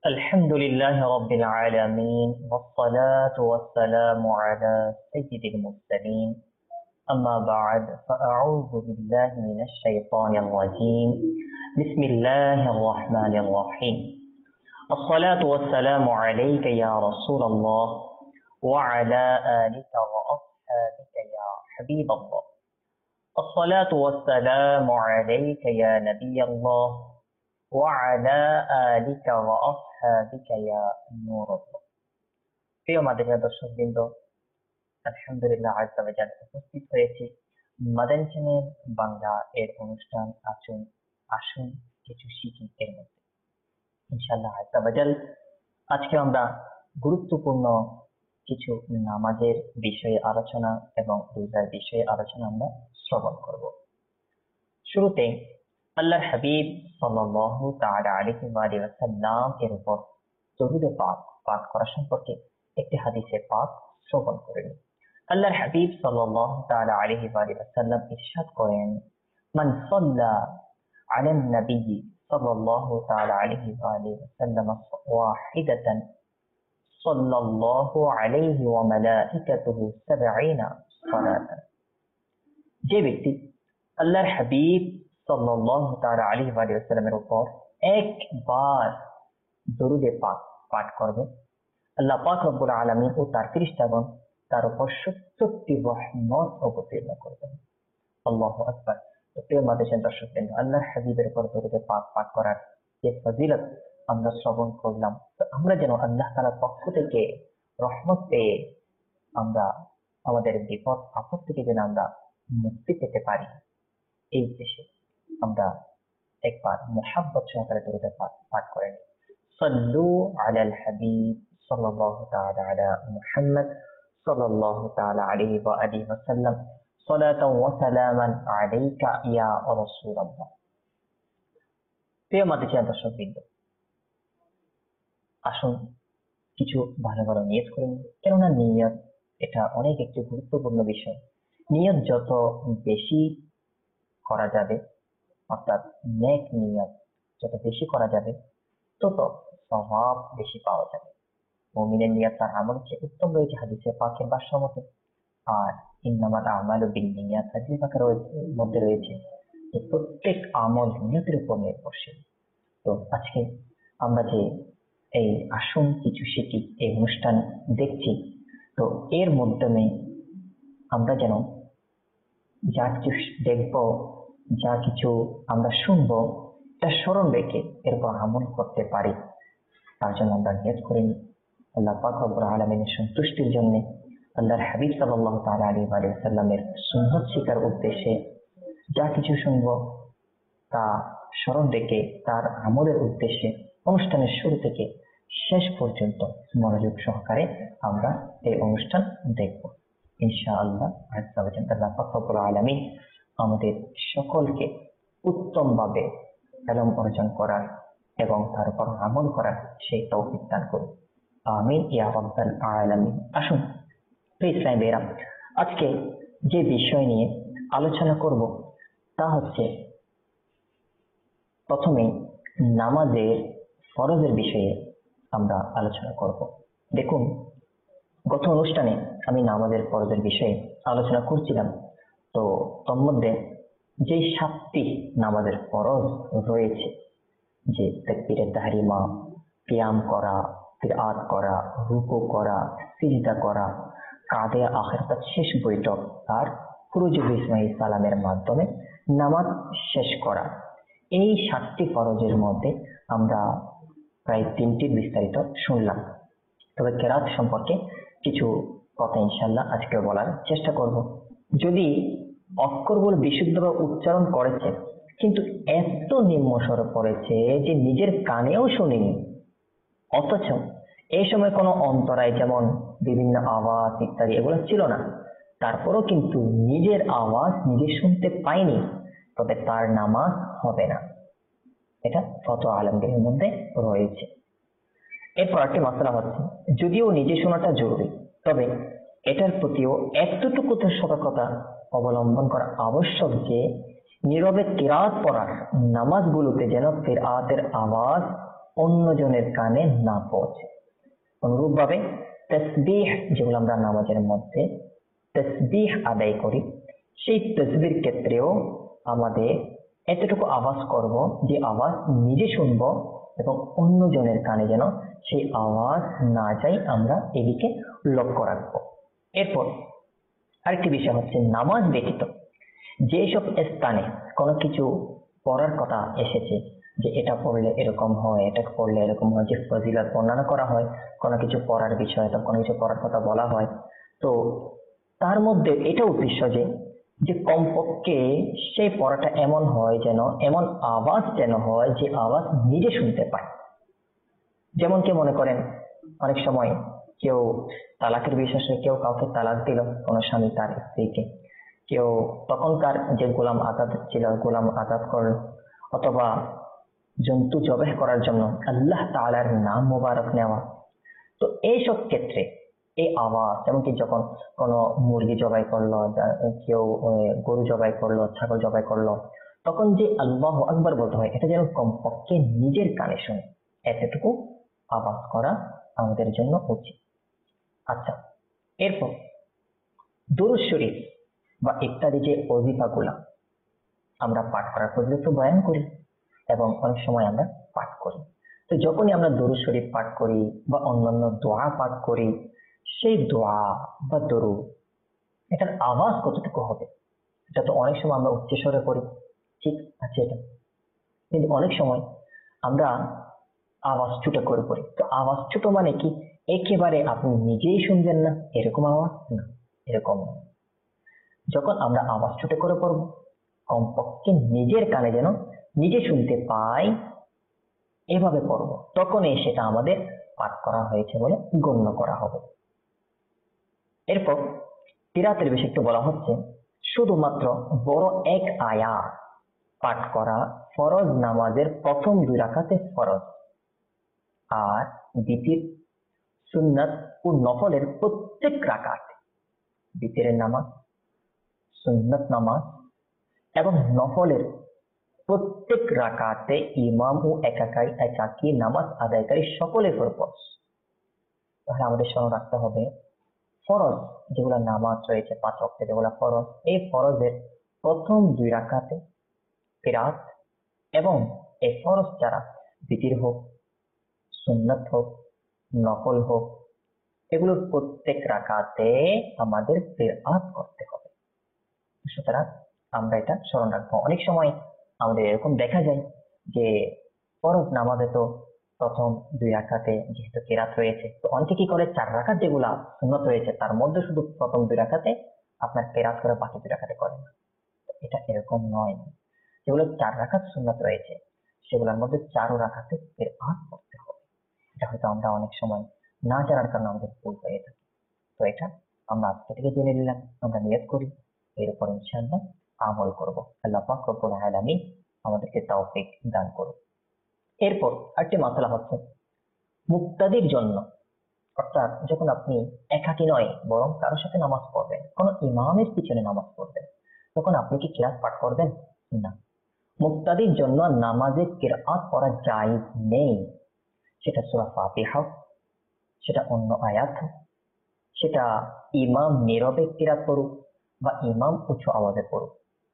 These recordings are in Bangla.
الحمد لله رب العالمين والصلاة والسلام على سيد المرسلين أما بعد فأعوذ بالله من الشيطان الرجيم بسم الله الرحمن الرحيم الصلاة والسلام عليك يا رسول الله وعلى آلك وأصحابك يا حبيب الله الصلاة والسلام عليك يا نبي الله وعلى آلك وأصحابك يا نور الله প্রিয় মাদানী দর্শকবৃন্দ, আলহামদুলিল্লাহ আজ্জা ওয়া জাল উপস্থিত হয়েছি মাদানী চ্যানেল বাংলা এর অনুষ্ঠান আসুন কিছু শিখি এর মধ্যে। ইনশাআল্লাহ আজ্জা ওয়া জাল আজকে আমরা গুরুত্বপূর্ণ কিছু নামাজের বিষয়ে আলোচনা এবং রোজার বিষয়ে আলোচনা আমরা শ্রবণ করব। শুরুতে আল্লাহর হাবিব সাল্লাল্লাহু তাআলা আলাইহি ওয়া সাল্লাম এর উপর দরুদ পাঠ করা সম্পর্কে একটি হাদিসে পাক শ্রবণ করেন। আল্লাহর হাবিব সাল্লাল্লাহু তাআলা আলাইহি ওয়া সাল্লাম ইরশাদ করেন, মান সাল্লা আলান নবী সাল্লাল্লাহু তাআলা আলাইহি ওয়া সাল্লাম ওয়াহিদাতান সাল্লাল্লাহু আলাইহি ওয়া মালাইকাতুহু 70 সালাতান। যে ব্যক্তি আল্লাহর হাবিব সাল্লাল্লাহু তাআলা আলাইহি ওয়া সাল্লামের উপর একবার দরুদে পাঠ করবে, আল্লাহ পাক রব্বুল আলামিন ও তার ফেরেশতাগণ তার উপর 70টি রহমত অবতীর্ণ করবেন। আল্লাহু আকবার। প্রিয় মাদানী দর্শকবৃন্দ, আল্লাহর হাবিবের উপর দরুদে পাঠ করার যে ফজিলত আমরা শ্রবণ করলাম, আমরা যেন আল্লাহ তাআলার পক্ষ থেকে রহমত পেয়ে আমরা আমাদের বিপদ আপদ থেকে যেন আমরা মুক্তি পেতে পারি, এই উদ্দেশ্যে আমরা একবার মুহাব্বত সহকারে দরুদ পাঠ করেন। সাল্লু আলাল হাবিব সাল্লাল্লাহু তাআলা আলা মুহাম্মদ সাল্লাল্লাহু তাআলা আলাইহি ওয়া আলিহি ওয়া সাল্লাম সালাতাও ওয়া সালামান আলাইকা ইয়া রাসূলুল্লাহ। প্রিয় মাদানী দর্শকবৃন্দ, আসুন কিছু ভালো ভালো নিয়ত করেন, কেননা নিয়ত এটা অনেক একটি গুরুত্বপূর্ণ বিষয়। নিয়ত যত বেশি করা যাবে, অর্থাৎ নেক নিয়ত যত বেশি করা যাবে, তত সওয়াব বেশি পাওয়া যাবে। মুমিনের নিয়ত তার আমল চেয়ে উত্তম রয়েছে হাদিসে পাকের ভাষ্য মতে। আর ইন্নামাল আমালু বিন্নিয়াত হাদিস পাকের মধ্যে রয়েছে যে প্রত্যেক আমল নিয়তের উপর নির্ভরশীল। তো আজকে আমরা যে এই আসুন কিছু শিখি এই অনুষ্ঠান দেখছি, তো এর মাধ্যমে আমরা যেন যা কিছু দেখবো, যা কিছু আমরা শুনবো, তা স্মরণ রেখে এরপর আমল করতে পারি, তার জন্য আমরা নিয়ত করি আল্লাহ পাক রব্বুল আলামিনের সন্তুষ্টির জন্য, আল্লাহর হাবিব সাল্লাল্লাহু তাআলা আলাইহি ওয়া সাল্লামের সুন্নাত শিখার উদ্দেশ্যে যা কিছু শুনবো তা স্মরণ রেখে তার আমলের উদ্দেশ্যে অনুষ্ঠানের শুরু থেকে শেষ পর্যন্ত মনোযোগ সহকারে আমরা এই অনুষ্ঠান দেখব ইনশাআল্লাহ। আল্লাহ পাক রব্বুল আলামিন আমাদের সকলকে উত্তমভাবে ইলম অর্জন করার এবং তার উপর আমল করার সেই তৌফিক দান করুন, আমিন ইয়া রাব্বাল আলামিন। আসুন ইসলামী ভাইরা, আজকে যে বিষয় নিয়ে আলোচনা করব তা হচ্ছে প্রথমে নামাজের ফরজের বিষয়ে আমরা আলোচনা করব। দেখুন, গত অনুষ্ঠানে আমি নামাজের ফরজের বিষয়ে আলোচনা করছিলাম। তো তোর মধ্যে যে 7টি নামাজের ফরজ রয়েছে, যে তাকবীরে তাহরিমা, কিয়াম করা, কিরাত করা, রুকু করা, সিজদা করা, কাদে আখিরাত শেষ বৈঠক, আর খুরুজ বিসমিল্লাহির সালামের মাধ্যমে নামাজ শেষ করা, এই 7টি ফরজের মধ্যে আমরা প্রায় 3টির বিস্তারিত শুনলাম। তবে কিরাত সম্পর্কে কিছু কথা ইনশাআল্লাহ আজকে বলার চেষ্টা করব। যদি অক্ষরগুলো বিশুদ্ধভাবে উচ্চারণ করেছে কিন্তু এত নিম্ন স্বরে পড়েছে যে নিজের কানেও শুনিনি, অথচ এই সময় কোনো অন্তরায় যেমন বিভিন্ন আওয়াজ ইত্যাদি এগুলো ছিল না, তারপরও কিন্তু নিজের আওয়াজ নিজে শুনতে পায়নি, তবে তার নামাজ হবে না। এটা ফতোয়া আলেমদের মধ্যে রয়েছে। এরপর একটি মাসলা হচ্ছে, যদিও নিজে শোনাটা জরুরি, তবে এটার প্রতিও এতটুকু সতর্কতা অবলম্বন করা আবশ্যক যে নীরবে কিরাত পড়ার নামাজগুলোতে যেন কিরাতের আওয়াজ অন্যজনের কানে না পৌঁছে। অনুরূপভাবে তাসবিহ, যেগুলো আমরা নামাজের মধ্যে তাসবিহ আদায় করি, সেই তাসবির ক্ষেত্রেও আমাদের এতটুকু আওয়াজ করব যে আওয়াজ নিজে শুনব এবং অন্যজনের কানে যেন সেই আওয়াজ না যায়, আমরা এদিকে লক্ষ্য রাখবো। এরপর আরেকটি বিষয় হচ্ছে, নামাজ ব্যতীত যেসব স্থানে কোনো কিছু পড়ার কথা এসেছে, যে এটা পড়লে এরকম হয়, এটা পড়লে এরকম হয়, যে ফজিলত বর্ণনা করা হয় কোনো কিছু পড়ার বিষয়, তো কোনো কিছু পড়ার কথা বলা হয়, তো তার মধ্যে এটা উদ্দেশ্য যে যে কমপক্ষে সেই পড়াটা এমন হয় যেন, এমন আওয়াজ যেন হয় যে আওয়াজ নিজে শুনতে পায়। যেমন কি মনে করেন, অনেক সময় কেউ তালাকের বিষয়ে, কেউ কাউকে তালাক দিল, কোনো স্বামী তার স্ত্রীকে, কেউ তখনকার যে গোলাম আজাদ ছিল গোলাম আজাদ করল, অথবা জন্তু জবাই করার জন্য আল্লাহ তাআলার নাম মোবারক নেওয়া। তো এইসব ক্ষেত্রে এই আওয়াজ, এমনকি যখন কোনো মুরগি জবাই করলো, কেউ গরু জবাই করলো, ছাগল জবাই করলো, তখন যে আল্লাহু আকবার বলতে হয়, এটা যেন কমপক্ষে নিজের কানে শুনে, এতটুকু আওয়াজ করা আমাদের জন্য উচিত। আচ্ছা, এরপর দুরূদ শরীফ বা ইত্যাদি যে ওজিফাগুলা আমরা পাঠ করার ফজিলত বয়ান করি এবং অনেক সময় আমরা পাঠ করি। তো যখনই আমরা দুরূদ শরীফ পাঠ করি বা অন্যান্য দোয়া পাঠ করি, সেই দোয়া বা দরুদ এটার আওয়াজ কতটুকু হবে? এটা তো অনেক সময় আমরা উচ্চস্বরে করি, ঠিক আছে এটা, কিন্তু অনেক সময় আমরা আওয়াজ ছোট করে পড়ি। তো আওয়াজ ছোট মানে কি একেবারে আপনি নিজেই শুনবেন না এরকম আওয়াজ না, এরকম না। যখন আমরা আওয়াজ ছোট করে পড়ব, কমপক্ষে নিজের কানে যেন নিজে শুনতে পাই, এভাবে পড়ব, তখনই সেটা আমাদের পাঠ করা হয়েছে বলে গণ্য করা হবে। এরপর কিরাতের বিষয়ে একটু বলা হচ্ছে, শুধুমাত্র বড় এক আয়াত পাঠ করা ফরজ নামাজের প্রথম 2 রাকাতে ফরজ, আর দ্বিতীয় সুন্নাত ও নফলের প্রত্যেক রাকাতে, বিতরের নামাজ, সুন্নাত নামাজ এবং নফলের প্রত্যেক রাকাতে ইমাম ও একাকী নামাজ আদায়কারী সকলের উপর ফরজ। তাহলে আমাদের স্মরণ রাখতে হবে, ফরজ যেগুলো নামাজ রয়েছে 5 ওয়াক্তে যেগুলো ফরজ, এই ফরজের প্রথম 2 রাকাতে কিরাত, এবং এই ফরজ ছাড়া বিতির হোক, সুন্নাত হোক, নফল হোক, এগুলোর প্রত্যেক রাকাতে আমাদের কিরাত করতে হবে। সুতরাং আমরা এটা স্মরণ রাখবো। অনেক সময় আমাদের এরকম দেখা যায় যে ফরজ নামাজে তো প্রথম 2 রাকাতে যেহেতু কিরাত রয়েছে, তো অনেকে কি করে 4 রাকাত যেগুলা সুন্নাত রয়েছে তার মধ্যে শুধু প্রথম 2 রাকাতে আপনার কিরাত করে বাকি 2 রাকাতে করে না। এটা এরকম নয়। যেগুলো 4 রাকাত সুন্নাত রয়েছে সেগুলোর মধ্যে 4 রাকাতে কিরাত করতে হবে। এটা হয়তো আমরা অনেক সময় না জানার কারণে আমাদের ভুল হয়ে থাকে। তো এটা আমরা আজকে থেকে জেনে নিলাম, আমরা নিয়ত করি এর উপর ইনশাআল্লাহ আমল করব। আল্লাহ পাক রব্বুল আলামিন আমাদেরকে তৌফিক দান করুন। এরপর আরেকটি মাসলা হচ্ছে, মুক্তাদির জন্য, অর্থাৎ যখন আপনি একাকী নয় বরং কারোর সাথে নামাজ পড়বেন, কোনো ইমামের পিছনে নামাজ পড়বেন, তখন আপনি কি কিরাত পাঠ করবেন? না। মুক্তাদির জন্য নামাজে কিরাত পড়া জায়েজ নেই। সেটা সূরা ফাতিহা, সেটা অন্য আয়াত, সেটা ইমাম নীরবে কিরাত পড়ুক বা ইমাম উঁচু আওয়াজে পড়ুক।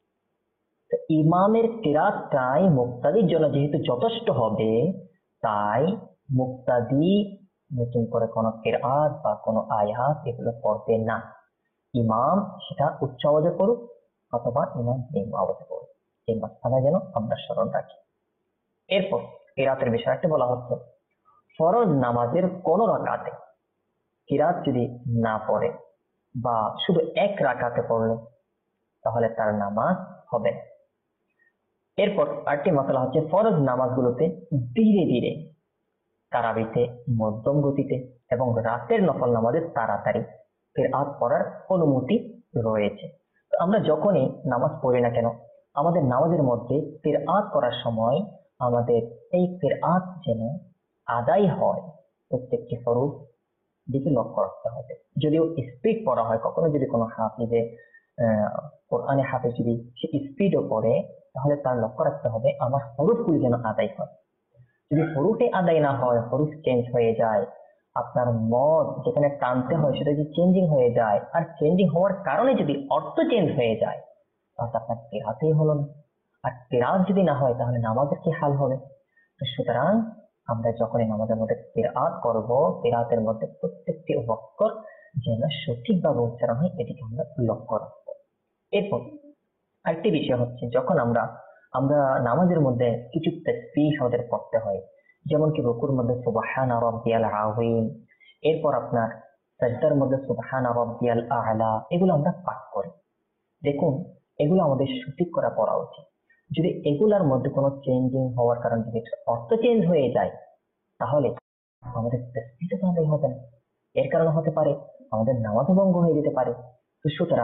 ইমামের কিরাতটাই মুক্তাদির জন্য যেহেতু যথেষ্ট হবে, তাই মুক্তাদি নতুন করে কোনো কিরাত বা কোনো আয়াত এগুলো পড়বে না। ইমাম সেটা উচ্চ আওয়াজে পড়ুক অথবা ইমাম নিম্ন আওয়াজে পড়ুক, এই মাসআলা যেন আমরা স্মরণ রাখি। এরপর কিরাতের বিষয়ে একটা বলা হচ্ছে, ফরজ নামাজের কোন রাকাতে কিরাত যদি না পড়ে বা শুধু 1 রাকাতে পড়লো তাহলে তার নামাজ হবে না। এরপর আরেকটি মাসআলা হচ্ছে, ফরজ নামাজগুলোতে ধীরে ধীরে, তারাবিতে মধ্যম গতিতে এবং রাতের নফল নামাজে তাড়াতাড়ি কিরাত পড়ার অনুমতি রয়েছে। তো আমরা যখনই নামাজ পড়ি না কেন, আমাদের নামাজের মধ্যে কিরাত করার সময় আমাদের এই কিরাত যেন আদায় হয়, প্রত্যেকটি ফরজ দিকে লক্ষ্য রাখতে হবে। যদিও স্পিড পড়া হয়, কখনো যদি কোনো হাফিজে কোরআনে হাফিজ যদি সে স্পিডও পড়ে, তাহলে তার লক্ষ্য রাখতে হবে আমার হরফগুলি যেন আদায় হয়। যদি হরুফে আদায় না হয়, হরুফ চেঞ্জ হয়ে যায়, আপনার মত যেখানে টানতে হয় সেটা যদি চেঞ্জিং হয়ে যায়, আর চেঞ্জিং হওয়ার কারণে যদি অর্থ চেঞ্জ হয়ে যায়, তাহলে আপনার কেরাতেই হলো না। আর কেরাত যদি না হয় তাহলে নামাজের কি হাল হবে? তো সুতরাং আমরা যখনই নামাজের মধ্যে কেরাত করব, কেরাতের মধ্যে প্রত্যেকটি অক্ষর যেন সঠিকভাবে উচ্চারণ হয় এদিকে আমরা লক্ষ্য রাখবো। এরপর আরেকটি বিষয় হচ্ছে, যখন আমরা আমরা নামাজের মধ্যে কিছু তাসবিহ আমাদের পড়তে হয়, যেমন কি রুকুর মধ্যে সুবহানা রাব্বিয়াল আযীম, এরপর আপনার সাজদার মধ্যে সুবহানা রাব্বিয়াল আ'লা, এগুলো আমরা পাঠ করি। দেখুন, এগুলো আমাদের সঠিক করা পড়া উচিত। যদি এগুলার মধ্যে কোনো চেঞ্জিং হওয়ার কারণে যদি অর্থ চেঞ্জ হয়ে যায়, তাহলে আমাদের তাসবিহটা তো আদায় হবে না। এর কারণে হতে পারে আমাদের নামাজ ভঙ্গ হয়ে যেতে পারে। তো সুতরাং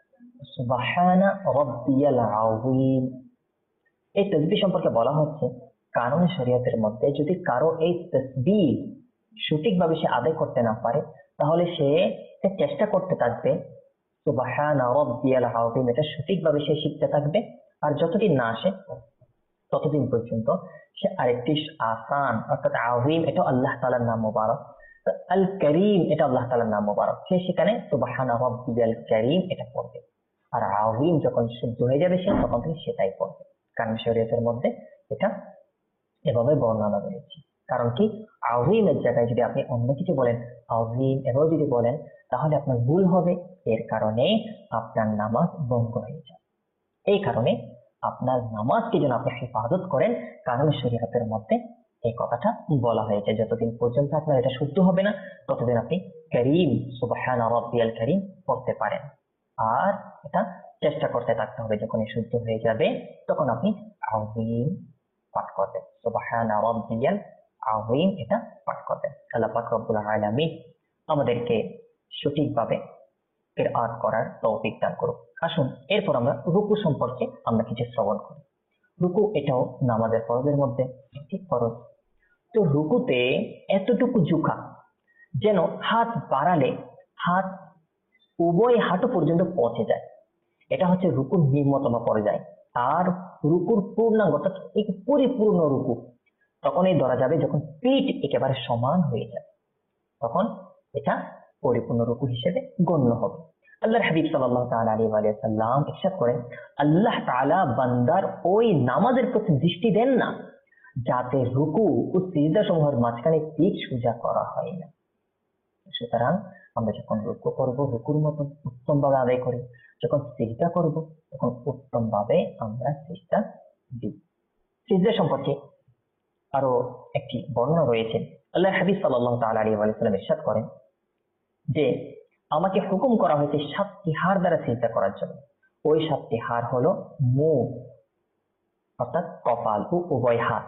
সুবহানা রাব্বিয়াল আযীম এই তাসবিহ সম্পর্কে বলা হচ্ছে, কারণ শরীয়তের মধ্যে যদি কারো এই তাসবিহ সঠিকভাবে সে আদায় করতে না পারে, তাহলে সে চেষ্টা করতে থাকবে সুবহানা রাব্বিয়াল আযীম, এটা সঠিকভাবে সে শিখতে থাকবে। আর যতদিন না আসে ততদিন পর্যন্ত সে আরেকটি আসান, অর্থাৎ আযীম এটা আল্লাহ তাআলার নাম মুবারক, আল করিম এটা আল্লাহ তাআলার নাম মুবারক, সে সেখানে সুবহানা রাব্বিয়াল করিম এটা পড়বে। আর আযীম যখন শুদ্ধ হয়ে যাবে সে, তখন থেকে সেটাই পড়বে। কারণ শরীয়তের মধ্যে এটা এভাবে বর্ণনা রয়েছে। কারণ কি, আযীমের জায়গায় যদি আপনি অন্য কিছু বলেন, আযীম এভাবে যদি বলেন, তাহলে আপনার ভুল হবে। এর কারণে আপনার নামাজ ভঙ্গ হয়ে যায়। এই কারণে আপনার নামাজকে যেন আপনি হেফাজত করেন, কারণ শরীয়তের মধ্যে এই কথাটা বলা হয়েছে, যতদিন পর্যন্ত আপনার এটা শুদ্ধ হবে না ততদিন আপনি করিম সুবহানা রাব্বিয়াল করিম পড়তে পারেন। আর এটা চেষ্টা করতে থাকতে হবে, যখন শুদ্ধ হয়ে যাবে তখন আপনি আযীম পাঠ করবেন, সুবহানা রাব্বিয়াল আযীম এটা পাঠ করবেন। আল্লাহ পাক রব্বুল আলামিন আমাদেরকে সঠিকভাবে কিরাত করার তৌফিক দান করুন। আসুন এরপর আমরা রুকু সম্পর্কে আমরা কিছু শ্রবণ করি। রুকু এটাও নামাজের ফরজের মধ্যে একটি ফরজ। তো রুকুতে এতটুকু ঝুঁকা যেন হাত বাড়ালে হাত উভয় হাঁটু পর্যন্ত পৌঁছে যায়, এটা হচ্ছে রুকুর নিম্নতম পর্যায়। আর রুকুর পূর্ণাঙ্গ অর্থাৎ এই পরিপূর্ণ রুকু তখনই ধরা যাবে যখন পিঠ একেবারে সমান হয়ে যায়, তখন এটা পরিপূর্ণ রুকু হিসেবে গণ্য হবে। আল্লাহর হাবিব সাল্লাল্লাহু তাআলা আলাইহি ওয়া সাল্লাম ইরশাদ করেন, আল্লাহ তাআলা বান্দার ওই নামাজের প্রতি দৃষ্টি দেন না যাতে রুকু ও সিজদা সমূহের মাঝখানে পিঠ সোজা করা হয় না। সুতরাং আমরা যখন রুকু করব রুকুর মতো উত্তম ভাবে আদায় করি, যখন সিজদা করব তখন উত্তম ভাবে আমরা সিজদা দিই। সিজদা সম্পর্কে আরো একটি বর্ণনা রয়েছে। আল্লাহর হাবিব সাল্লাল্লাহু তাআলা আলাইহি ওয়া সাল্লাম ইরশাদ করেন যে, আমাকে হুকুম করা হয়েছে 7টি হাড় দ্বারা সিজদা করার জন্য। ওই 7টি হাড় হলো মুখ অর্থাৎ কপাল ও উভয় হাত,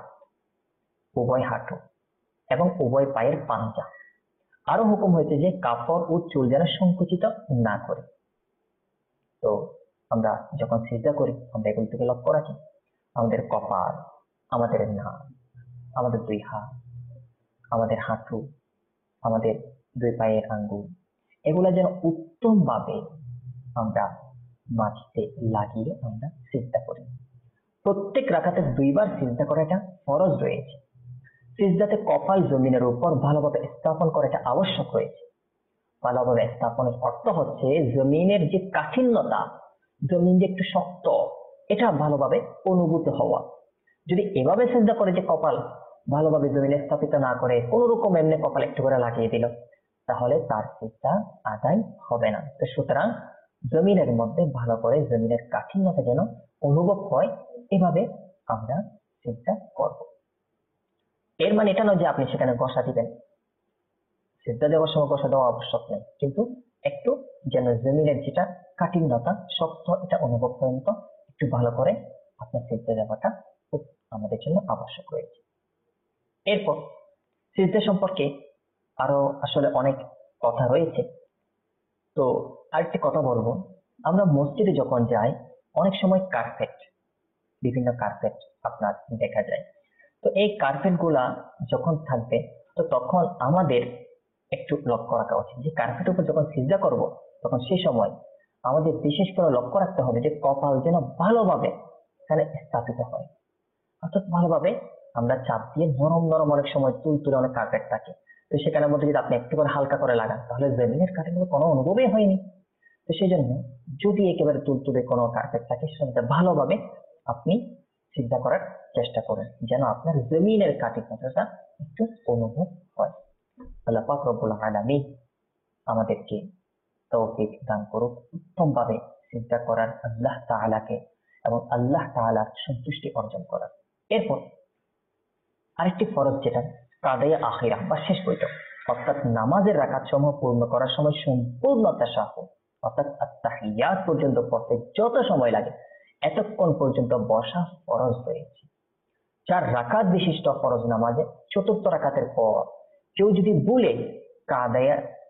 উভয় হাঁটু এবং উভয় পায়ের পাঞ্জা। আরো হুকুম হয়েছে যে কাপড় ও চুল যেন সংকুচিত না করে। তো আমরা যখন সিজদা করি আমরা এগুলো থেকে লক্ষ্য রাখি, আমাদের কপাল, আমাদের নাক, আমাদের দুই হাত, আমাদের হাঁটু, আমাদের দুই পায়ের আঙ্গুল, এগুলা যেন উত্তম ভাবে আমরা মাটিতে লাগিয়ে আমরা সিজদা করি। প্রত্যেক রাকাতে 2বার সিজদা করাটা ফরজ রয়েছে। সিজদাতে কপাল জমিনের উপর ভালোভাবে স্থাপন করাটা আবশ্যক রয়েছে। ভালোভাবে স্থাপনের অর্থ হচ্ছে জমিনের যে কাঠিন্যতা, জমিন যে একটু শক্ত, এটা ভালোভাবে অনুভূত হওয়া। যদি এভাবে সিজদা করে যে কপাল ভালোভাবে জমিনে স্থাপিত না করে কোন রকম এমনি কপাল একটু করে লাগিয়ে দিল, তাহলে তার সিজদা আদায় হবে না। তো সুতরাং জমিনের মধ্যে ভালো করে জমিনের কাঠিন্যতা যেন অনুভব হয়, এভাবে আমরা সিজদা করব। এর মানে এটা নয় যে আপনি সেখানে বসা দিবেন, সিজদা দেওয়ার সময় বসা দেওয়া আবশ্যক নেই, কিন্তু একটু যেন জমিনের যেটা কাঠিন্যতা শক্ত এটা অনুভব পর্যন্ত একটু ভালো করে আপনার সিজদা দেওয়াটা খুব আমাদের জন্য আবশ্যক রয়েছে। এরপর সিজদা সম্পর্কে আরো আসলে অনেক কথা রয়েছে। তো আরেকটি কথা বলবো, আমরা মসজিদে যখন যাই অনেক সময় কার্পেট, বিভিন্ন কার্পেট আপনার দেখা যায়। তো এই কার্পেট গুলা যখন থাকবে, তো তখন আমাদের একটু লক্ষ্য রাখা উচিত যে কার্পেটের উপর যখন সিজদা করব তখন সেই সময় আমাদের বিশেষ করে লক্ষ্য রাখতে হবে যে কপাল যেন ভালোভাবে এখানে স্থাপিত হয়, অর্থাৎ ভালোভাবে আমরা চাপ দিয়ে নরম নরম অনেক সময় তুলতুলে অনেক কার্পেট থাকে, তো সেখানের মধ্যে যদি আপনি একটু করে হালকা করে লাগান তাহলে জমিনের কাঠের কোনো অনুভবই হয়নি। তো সেই জন্য যদি একেবারে তুলতুলে কোনো কার্পেট থাকে সেটা ভালোভাবে আপনি সিদ্ধা করার চেষ্টা করেন, যেন আপনার জমিনের কাঠিন্যতা একটু অনুভব হয়। আল্লাহ পাক রব্বুল আলামিন আমাদেরকে তৌফিক দান করুক উত্তম ভাবে চিন্তা করার, আল্লাহ তাআলাকে এবং আল্লাহ তাআলার সন্তুষ্টি অর্জন করার। এরপর আরেকটি ফরজ, যেটা কাদায়ে আখিরা বা শেষ বৈঠক, অর্থাৎ নামাজের রাকাত সমূহ পূর্ণ করার সময় সম্পূর্ণ তাশাহুদ অর্থাৎ আত-তাহিয়াত পর্যন্ত পড়তে যত সময় লাগে এতক্ষণ পর্যন্ত বসা ফরজ রয়েছে। 4 রাকাত বিশিষ্ট ফরজ নামাজে চতুর্থ রাকাতের পর কেউ যদি ভুলে কাদায়ে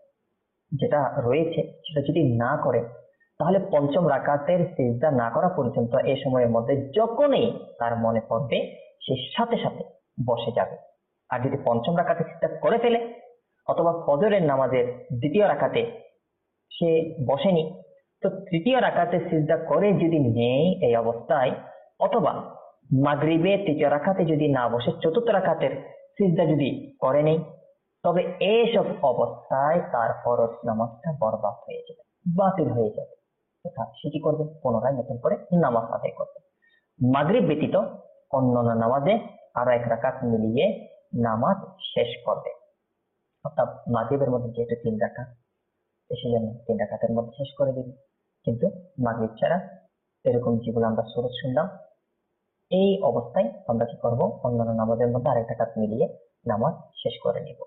যেটা রয়েছে সেটা যদি না করে, তাহলে পঞ্চম রাকাতের সিজদা না করা পর্যন্ত এই সময়ের মধ্যে যখনই তার মনে পড়বে সে সাথে সাথে বসে যাবে। আর যদি পঞ্চম রাকাতে সিজদা করে ফেলে অথবা ফজরের নামাজের দ্বিতীয় রাকাতে সে বসেনি, তো তৃতীয় রাকাতে সিজদা করে যদি নেই এই অবস্থায়, অথবা মাগরিবের তৃতীয় রাকাতে যদি না বসে চতুর্থ রাকাতের সিজদা যদি করে নেই, তবে এইসব অবস্থায় তার ফরজ নামাজটা বরবাদ হয়ে যাবে, বাতিল হয়ে যাবে। সে কি করবে? পুনরায় নতুন করে নামাজ আদায় করবে। মাগরিব ব্যতীত অন্যান্য নামাজে আরো 1 রাকাত মিলিয়ে নামাজ শেষ করবে। অর্থাৎ মাগরিবের মধ্যে যেহেতু 3 রাকাত, সেই জন্য 3 রাকাতের মধ্যে শেষ করে দিবে। কিন্তু মাগরিব ছাড়া এরকম যেগুলো আমরা সূরা শুনলাম, এই অবস্থায় আমরা কি করব? অন্যান্য নামাজের মধ্যে আরেক রাকাত মিলিয়ে নামাজ শেষ করে নিব।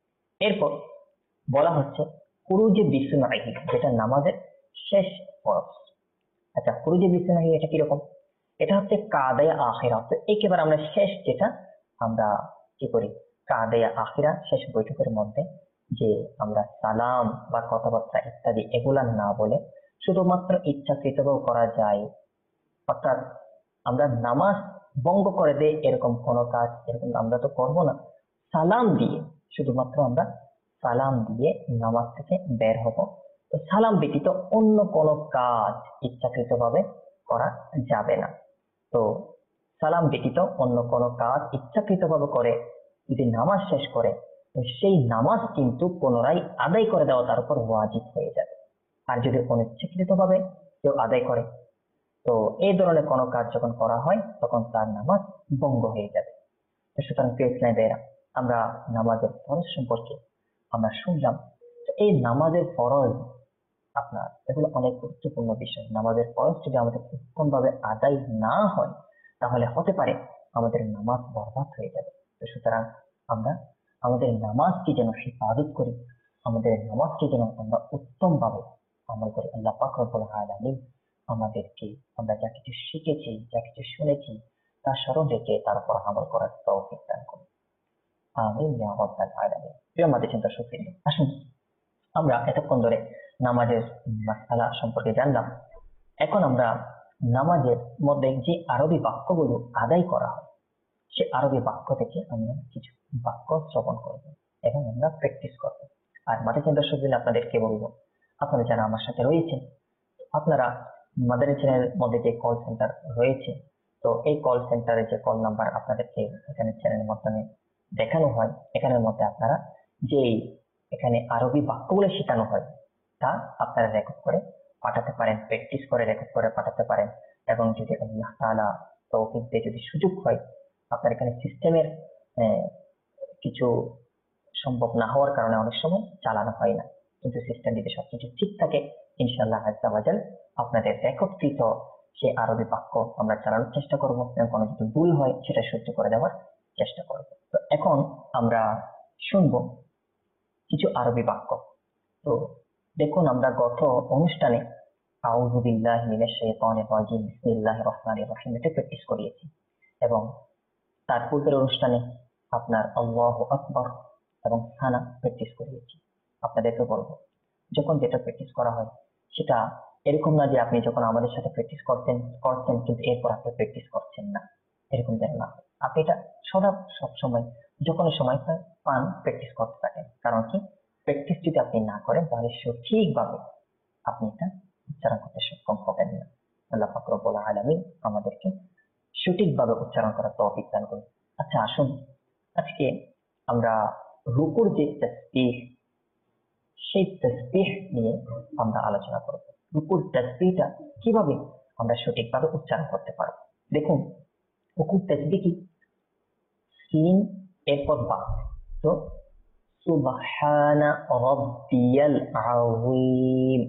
এরপর বলা হচ্ছে খুরুজে বিসমিল্লাহি, যেটা নামাজের শেষ ফরজ। আচ্ছা, খুরুজে বিসমিল্লাহি এটা কিরকম? এটা হচ্ছে কাদায়ে আখিরা, তো একেবারে আমরা শেষ যেটা আমরা কি করি কাদায়ে আখিরা শেষ বৈঠকের মধ্যে, যে আমরা সালাম বা কথাবার্তা ইত্যাদি এগুলা না বলে শুধুমাত্র ইচ্ছাকৃতভাবে করা যায়, অর্থাৎ আমরা নামাজ ভঙ্গ করে দেই এরকম কোনো কাজ এরকম আমরা তো করবো না। সালাম দিয়ে, শুধুমাত্র আমরা সালাম দিয়ে নামাজ থেকে বের হব। তো সালাম ব্যতীত অন্য কোনো কাজ ইচ্ছাকৃতভাবে করা যাবে না। তো সালাম ব্যতীত অন্য কোনো কাজ ইচ্ছাকৃতভাবে করে যদি নামাজ শেষ করে, তো সেই নামাজ কিন্তু পুনরায় আদায় করে দেওয়া তার উপর ওয়াজিব হয়ে যাবে। আর যদি অনিচ্ছাকৃতভাবে কেউ আদায় করে, তো এই ধরনের কোনো কাজ যখন করা হয় তখন তার নামাজ ভঙ্গ হয়ে যাবে। সুতরাং প্রিয় ইসলামী ভাইয়েরা, আমরা নামাজের ফরজ সম্পর্কে আমরা শুনলাম। এই নামাজের ফরজ আপনার এগুলো অনেক গুরুত্বপূর্ণ বিষয়। নামাজের ফরজ যদি আমাদের উত্তম ভাবে আদায় না হয় তাহলে হতে পারে আমাদের নামাজ বরবাদ হয়ে যাবে। তো সুতরাং আমরা আমাদের নামাজকে যেন হিফাজত করি, আমাদের নামাজকে যেন আমরা উত্তম ভাবে আমল করি। আল্লাহ পাক রব্বুল আলামিন আমাদেরকে আমরা যা কিছু শিখেছি, যা কিছু শুনেছি তা স্মরণ রেখে তারপর আমল করার তৌফিক দান করুন। আমিন ইয়া রাব্বাল আলামিন। প্রিয় আমাদের চিন্তা শক্তি, আসুন আমরা এতক্ষণ ধরে নামাজের মাসআলা সম্পর্কে জানলাম। এখন আমরা নামাজের মধ্যে যে আরবি বাক্যগুলো আদায় করা হয় সে আরবি বাক্য থেকে আমরা কিছু বাক্য শ্রবণ করব এবং আমরা প্র্যাকটিস করব। আর মাদ্রাসা দর্শক দিন আপনাদেরকে বলবো, আপনারা যারা আমার সাথে রয়েছেন, আপনারা মাদানী চ্যানেলের মধ্যে যে কল সেন্টার রয়েছে, তো এই কল সেন্টারে যে কল নাম্বার আপনাদেরকে এখানে চ্যানেলের মাধ্যমে দেখানো হয়, এখানের মধ্যে আপনারা যেই এখানে আরবি বাক্যগুলো শেখানো হয় তা আপনারা রেকর্ড করে পাঠাতে পারেন, প্র্যাকটিস করে রেকর্ড করে পাঠাতে পারেন। এবং যদি আল্লাহ তাআলা তৌফিক দিয়ে যদি সুযোগ হয়, আপনার এখানে সিস্টেমের কিছু সম্ভব না হওয়ার কারণে অনেক সময় চালানো হয় না, কিন্তু সিস্টেম যদি সবকিছু ঠিক থাকে ইনশাআল্লাহ আজ্জা ওয়া জাল আপনাদের রেকর্ডকৃত সেই আরবি বাক্য আমরা চালানোর চেষ্টা করবো এবং কোনো যদি ভুল হয় সেটা সহ্য করে দেওয়ার চেষ্টা করবো। তো এখন আমরা শুনবো কিছু আরবি বাক্য। তো দেখুন, আমরা গত অনুষ্ঠানে আউযু বিল্লাহি মিনাশ শাইতানির রাজিম বিসমিল্লাহির রহমানির রহিম এটা প্র্যাকটিস করিয়েছি, এবং তার পূর্বের অনুষ্ঠানে আপনার আল্লাহু আকবার এবং সানা প্র্যাকটিস করিয়েছি। আপনাদেরকে বলবো, যখন যেটা প্র্যাকটিস করা হয় সেটা এরকম না যে আপনি যখন আমাদের সাথে প্র্যাকটিস করছেন কিন্তু এরপর আপনি প্র্যাকটিস করছেন না, এরকম যেন না। আপনি এটা সব সময় যখন সময় পান প্র্যাকটিস করতে থাকেন। কারণ কি, প্র্যাকটিস যদি আপনি না করেন তাহলে সঠিকভাবে আপনি এটা উচ্চারণ করতে সক্ষম হবেন না। আল্লাহ পাক রব্বুল আলামিন আমাদেরকে সঠিকভাবে উচ্চারণ করার তৌফিক দান করুন। আচ্ছা আসুন আজকে আমরা রুকুর যে তাসবিহ সেই তাসবিহ নিয়ে আমরা আলোচনা করব। রুকুর তাসবিহটা কিভাবে আমরা সঠিকভাবে উচ্চারণ করতে পারবো। দেখুন রুকুর তাসবিহ কি? সিন এরপর বা, তো সুবহানা রাব্বিয়াল আযীম,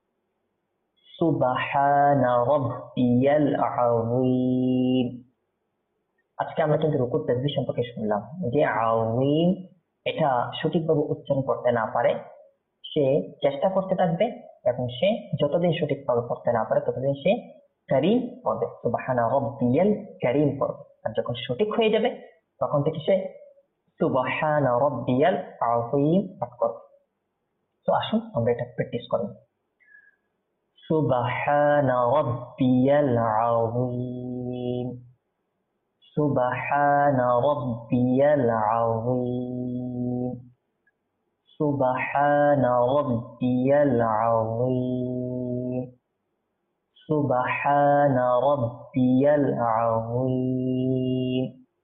সুবহানা রাব্বিয়াল আযীম। আজকে আমরা কিন্তু রুকুর তাসবিহ সম্পর্কে শুনলাম যে আযীম এটা সঠিকভাবে উচ্চারণ করতে না পারে সে চেষ্টা করতে থাকবে এবং সে যতদিন সঠিকভাবে পড়তে না পারে ততদিন সে কারীম পড়বে, সুবহানা রাব্বিয়াল কারীম পড়বে। আর যখন সঠিক হয়ে যাবে তখন থেকে সে সুবহানা রাব্বিয়াল আযীম পাঠ করবে। তো আসুন আমরা এটা প্র্যাকটিস করি। সুবহানা রাব্বিয়াল আযীম, সুবহানা রাব্বিয়াল আযীম, সুবহানা রাব্বিয়াল আযীম, সুবহানা রাব্বিয়াল আযীম,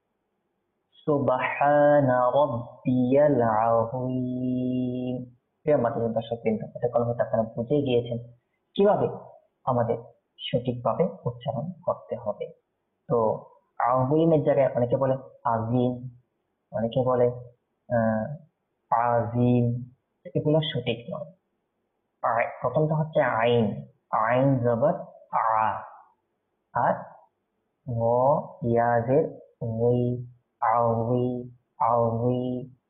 সুবহানা রাব্বিয়াল আযীম। প্রিয় মাতাজি দর্শকবৃন্দ, এতক্ষণ হয়তো আপনারা বুঝে গিয়েছেন কিভাবে আমাদের সঠিকভাবে উচ্চারণ করতে হবে। তো আযীমের জায়গায় অনেকে বলে আজিম, অনেকে বলে আজিম, এগুলো সঠিক নয়। প্রথমটা হচ্ছে আইন, আইন জবর আ, আর ও ইয়াজের ওই, আউই আউই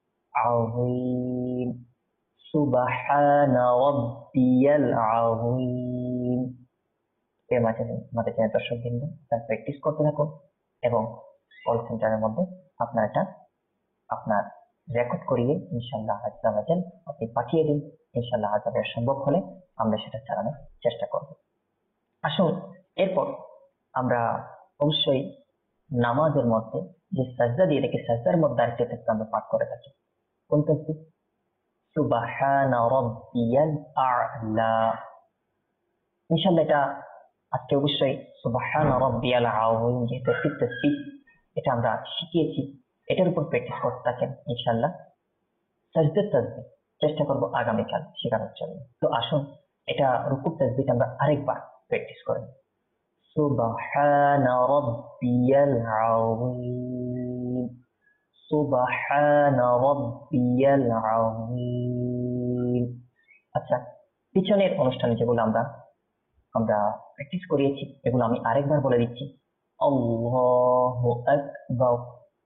আউই, সুবহানা রাব্বিয়াল আযীম। এর মাঝে দর্শক বিন্দু তার প্র্যাকটিস করতে থাকুন এবং কল সেন্টারের মধ্যে আপনার এটা আপনার রেকর্ড করিয়ে ইনশাআল্লাহ আজকে আপনি পাঠিয়ে দিন। ইনশাআল্লাহ আজ সম্ভব হলে আমরা সেটা চালানোর চেষ্টা করব। আসুন এরপর আমরা অবশ্যই নামাজের মধ্যে যে সাজদা দিয়ে রেখে সাজদার মধ্যে আরেকটি তাসবিহ আমরা পাঠ করে থাকি। কোন তাসবিহ? সুবহানা রাব্বিয়াল আ'লা। ইনশাআল্লাহ এটা আজকে অবশ্যই সুবহানা রাব্বিয়াল আযীম যেহেতু একটি তাসবিহ, এটা আমরা শিখিয়েছি, এটার উপর প্র্যাকটিস করতে থাকেন ইনশাআল্লাহ। সাজদার তাসবিহ চেষ্টা করব আগামীকাল শেখানোর জন্য। তো আসুন এটা রুকুর তাসবিহ আমরা আরেকবার প্র্যাকটিস করি। সুবহানা রাব্বিয়াল আযীম, সুবহানা রাব্বিয়াল আযীম। আচ্ছা, পিছনের অনুষ্ঠানে যেগুলো আমরা প্র্যাকটিস করিয়েছি এগুলো আমি আরেকবার বলে দিচ্ছি। আল্লাহু আকবার,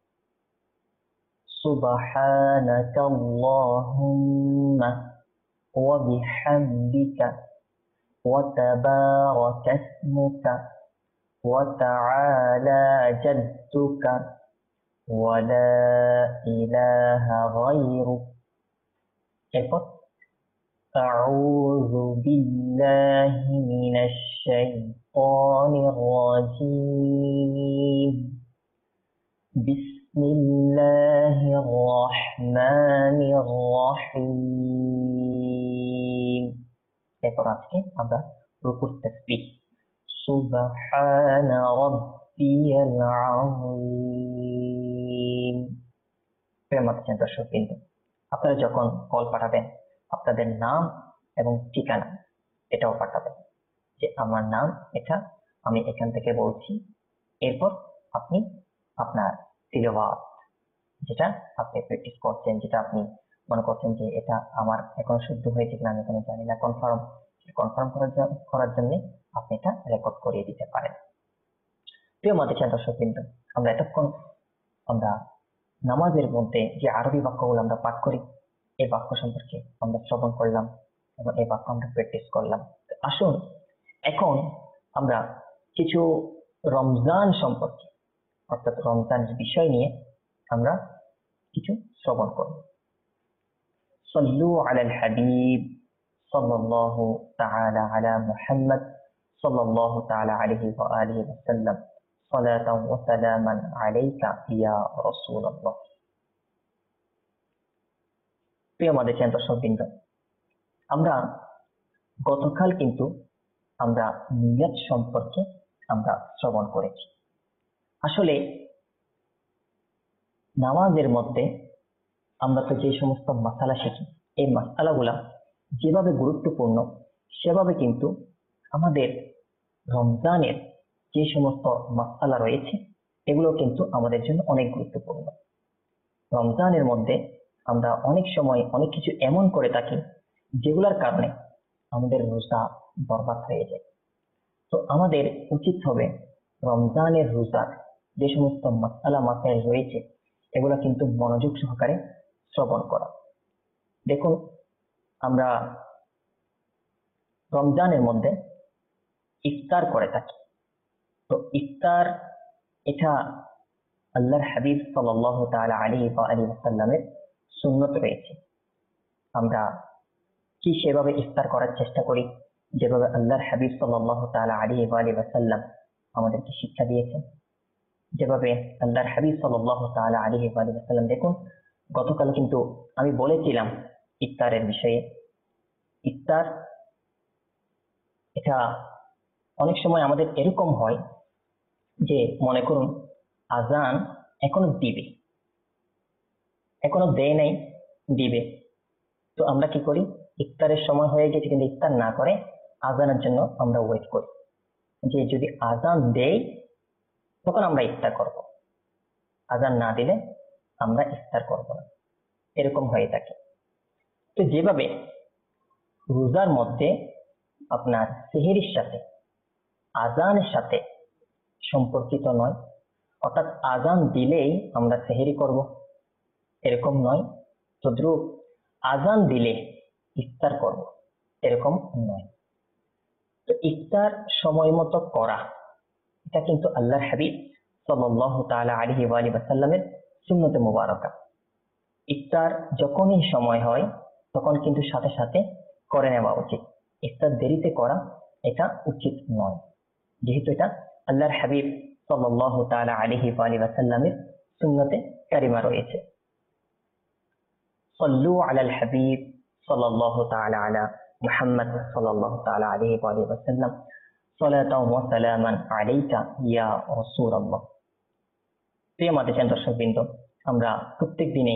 সুবহানাকা আল্লাহুম্মা ওয়া বিহামদিকা ওয়া তাবারাকা ইসমুকা ওয়া তাআলা জাদ্দুকা ওয়া লা ইলাহা গায়রুক। এরপর أعوذ بالله من الشيطان الرجيم بسم الله الرحمن الرحيم। এরপর আজকে আমরা রুকুর তাসবিহ সুবহানা রাব্বিয়াল আযীম। প্রিয় দর্শকবৃন্দ, আপনারা যখন কল পাঠাবেন আপনাদের নাম এবং ঠিকানা এটাও পাঠাবেন যে আমার নাম এটা, আমি এখান থেকে বলছি। এরপর আপনি আপনার তিলাওয়াত যেটা আপনি প্র্যাকটিস করছেন, যেটা আপনি মনে করছেন যে এটা আমার এখন শুদ্ধ হয়েছে কিনা আমি কোনো জানি না, কনফার্ম করার জন্য আপনি এটা রেকর্ড করিয়ে দিতে পারেন। প্রিয় দর্শকবৃন্দ, আমরা এতক্ষণ আমরা নামাজের মধ্যে যে আরবি বাক্যগুলো আমরা পাঠ করি এই বাক্য সম্পর্কে আমরা শ্রবণ করলাম এবং এই বাক্য আমরা প্র্যাকটিস করলাম। আসুন এখন আমরা কিছু রমজান সম্পর্কে অর্থাৎ রমজানের বিষয় নিয়ে আমরা কিছু শ্রবণ করব। সাল্লু আলাল হাবিব সাল্লাল্লাহু তাআলা আলা মুহাম্মদ সাল্লাল্লাহু তাআলা আলাইহি ওয়া আলিহি ওয়াসাল্লাম সালাতান ওয়া সালামান আলাইকা ইয়া রাসূলুল্লাহ। প্রিয় দর্শকবৃন্দ, আমরা গতকাল কিন্তু আমরা নিয়ত সম্পর্কে আমরা শ্রবণ করেছি। আসলে নামাজের মধ্যে আমরা তো যে সমস্ত মাসালা শিখি, এই মাসালাগুলা যেভাবে গুরুত্বপূর্ণ সেভাবে কিন্তু আমাদের রমজানের যে সমস্ত মাসালা রয়েছে এগুলো কিন্তু আমাদের জন্য অনেক গুরুত্বপূর্ণ। রমজানের মধ্যে আমরা অনেক সময় অনেক কিছু এমন করে থাকি যেগুলোর কারণে আমাদের রোজা বরবাদ হয়ে যায়। তো আমাদের উচিত হবে রমজানের রোজার যে সমস্ত মাসালা মাসাইল রয়েছে এগুলো কিন্তু মনোযোগ সহকারে শ্রবণ করা। দেখুন, আমরা রমজানের মধ্যে ইফতার করে থাকি। তো ইফতার এটা আল্লাহর হাবিব সাল্লাল্লাহু তাআলা আলাইহি ওয়া আলিহি ওয়াসাল্লামের সুন্নত রয়েছে। আমরা কি সেভাবে ইফতার করার চেষ্টা করি যেভাবে আল্লাহর হাবিব সাল্লাল্লাহু তাআলা আলাইহি ওয়া আলিহি ওয়াসাল্লাম আমাদেরকে শিক্ষা দিয়েছেন, যেভাবে আল্লাহর হাবিব সাল্লাল্লাহু তাআলা আলাইহি ওয়া আলিহি ওয়াসাল্লাম। দেখুন, গতকাল কিন্তু আমি বলেছিলাম ইফতারের বিষয়ে। ইফতার এটা অনেক সময় আমাদের এরকম হয় যে মনে করুন আজান এখনো দিবে, এখনো দেয় নাই, দিবে। তো আমরা কি করি, ইফতারের সময় হয়ে গেছে কিন্তু ইফতার না করে আজানের জন্য আমরা ওয়েট করি যে যদি আজান দেয় তখন আমরা ইফতার করব, আজান না দিলে আমরা ইফতার করব না, এরকম হয়ে থাকে। তো যেভাবে রোজার মধ্যে আপনার সেহরির সাথে আজানের সাথে সম্পর্কিত নয়, অর্থাৎ আজান দিলেই আমরা সেহরি করব এরকম নয়, তদ্রুপ আজান দিলে ইফতার করব এরকম নয়। তো ইফতার সময় মতো করা এটা কিন্তু আল্লাহর হাবিব সাল্লাল্লাহু তাআলা আলাইহি ওয়া আলিহি ওয়াসাল্লামের সুন্নতে মুবারাকা। ইফতার যখনই সময় হয় তখন কিন্তু সাথে সাথে করে নেওয়া উচিত। ইফতার দেরিতে করা এটা উচিত নয়, যেহেতু এটা আল্লাহর হাবিব সাল্লাল্লাহু তাআলা আলাইহি ওয়া আলিহি ওয়াসাল্লামের সুন্নতে কারিমা রয়েছে। সাল্লু আলাল হাবিব সাল্লাল্লাহু তাআলা আলা মুহাম্মদ সাল্লাল্লাহু তাআলা আলাইহি ওয়া আলিহি ওয়াসাল্লাম সালাতাও ওয়া সালামান আলাইকা ইয়া রাসূলুল্লাহ। প্রিয় মাদ্রাসার দর্শকবৃন্দ, আমরা প্রত্যেক দিনে